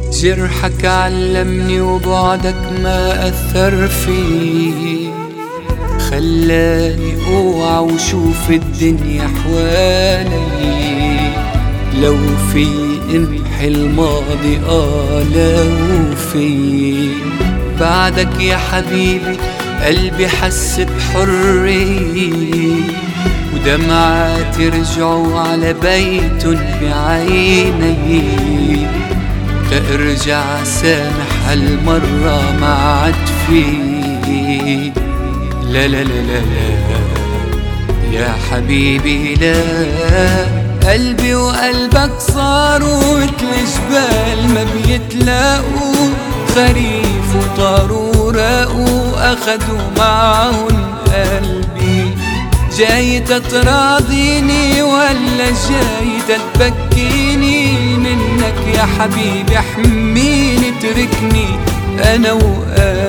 جرحك علمني وبعدك ما أثر فيه، خلاني اوعى وشوف الدنيا حوالي. لو في امحي الماضي لو في بعدك يا حبيبي قلبي حس بحرية، ودمعاتي رجعوا على بيت بعيني. ترجع سامح هالمرة ما عاد في، لا لا لا لا لا يا حبيبي لا. قلبي وقلبك صاروا مثل جبال ما بيتلاقوا، خريف وطاروا وراقوا أخدوا معهم قلبي. جاي تتراضيني ولا جاي تتبكيني؟ منك يا حبيبي احميني اتركني أنا وقلبي.